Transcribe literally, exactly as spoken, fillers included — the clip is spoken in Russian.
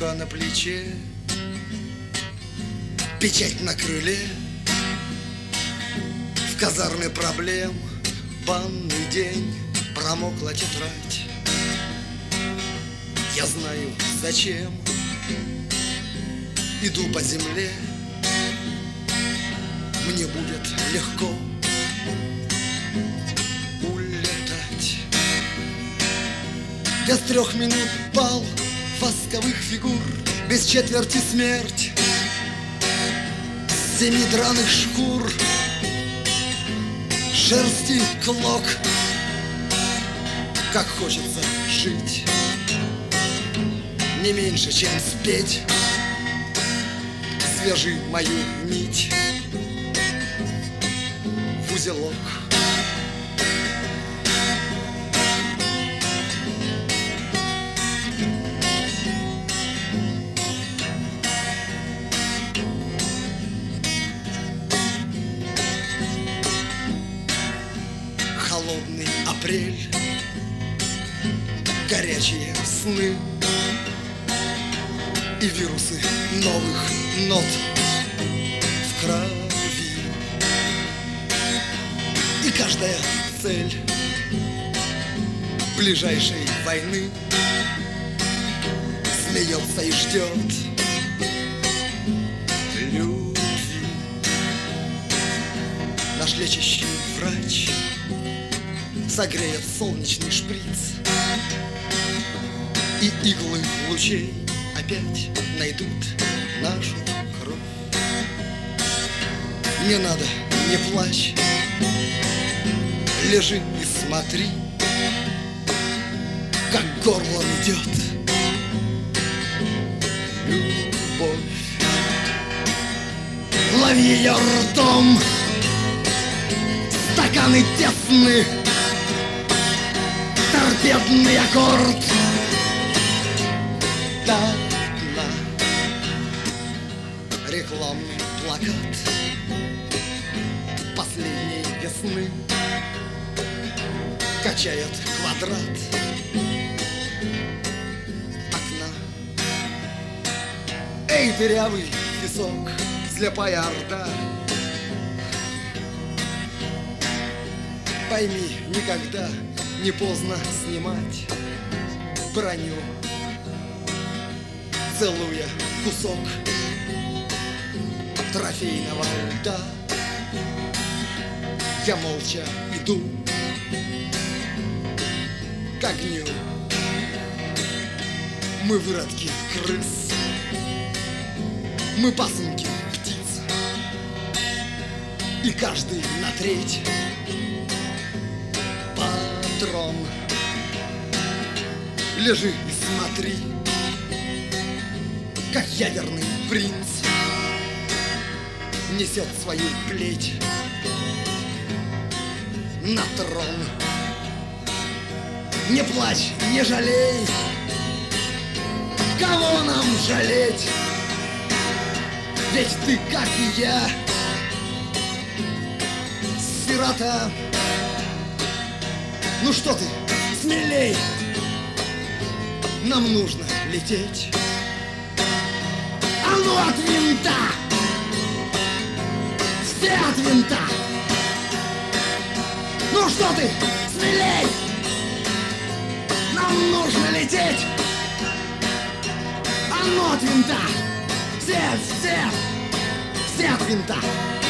рука на плече, печать на крыле. В казарме проблем банный день, промокла тетрадь. Я знаю, зачем иду по земле. Мне будет легко улетать. Без трех минут бал восковых фигур, без четверти смерть, семи драных шкур, шерсти клок. Как хочется жить, не меньше, чем спеть. Свяжи мою нить в узелок. Холодный апрель, горячие сны и вирусы новых нот в крови. И каждая цель ближайшей войны смеется и ждет любви. Наш лечащий врач согреет солнечный шприц, и иглы лучей опять найдут нашу кровь. Не надо, не плачь, лежи и смотри, как горлом идет любовь. Лови ее ртом, стаканы тесны, торпедный аккорд. До дна рекламный плакат последней весны качает квадрат окна. Эй, дырявый песок, слепая орда, пойми, никогда не поздно снимать броню. Целуя кусок трофейного льда, я молча иду к огню. Мы выродки крыс, мы пасынки птиц, и каждый на треть патрон. Лежи и смотри, как ядерный принц несет свою плеть на трон. Не плачь, не жалей, кого нам жалеть? Ведь ты, как и я, сирота. Ну что ты, смелей, нам нужно лететь. А ну от винта! Все от винта! Ну что ты, смелей! Нам нужно лететь! А ну от винта! Все, все, все от винта!